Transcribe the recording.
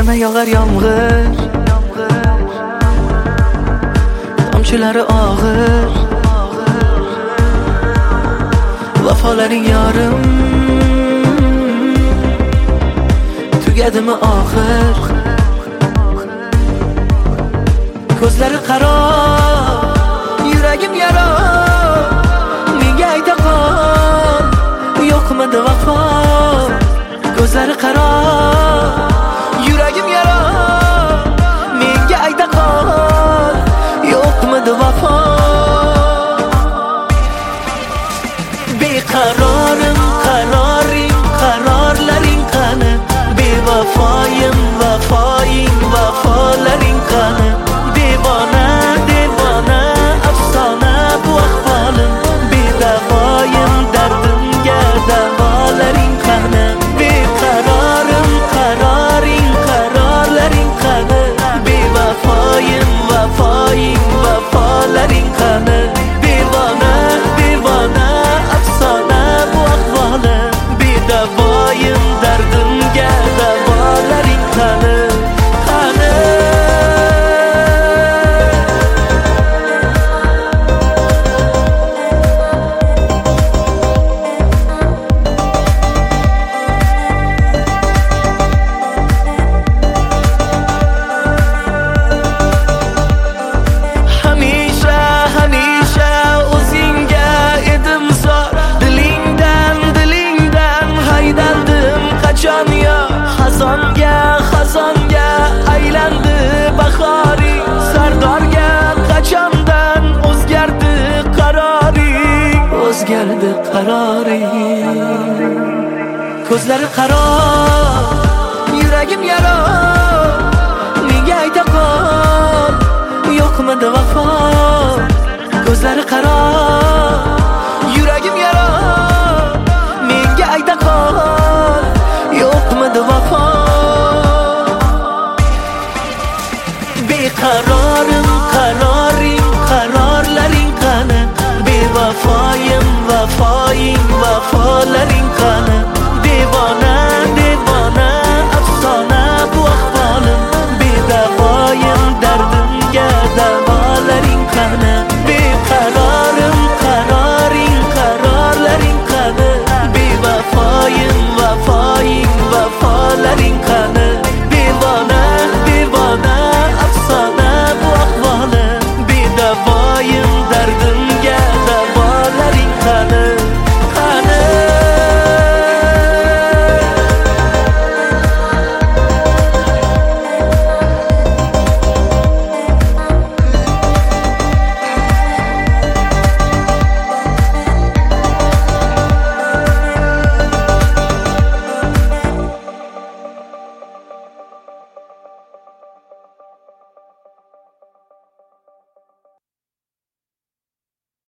yana yog'ar yomg'ir, tomchilari og'ir. Vafolaring yorim tugadimi oxir? Ko'zlari qaro, yuragim yaro. Menga ayta qol, yo'qmidi vafo? Ko'zlari qaro, yuragim yaro. Menga ayta qol, yo'qmidi vafo? Beqarorim, qaroring, qarorlaring qani? Bevafoyim, vafoying, vafolaring qani? Devona, devona, afsona bu ahvolim. Bedavoyim, dardimga davolaring qani? Beqarorim, qaroring, qarorlaring qani? Bevafoyim, vafoying, vafolaring qani? Devona, devona, afsona bu ahvolim. Bedavoyim, dardimga davolaring qani? Xazonga aylandi bahoring, sardorga qachondan o'zgardi qaroring, o'zgardi qaroring. Ko'zlari qaro, yuragim yaro. Menga ayta qol, yo'qmidi vafo? Ko'zlari qaro,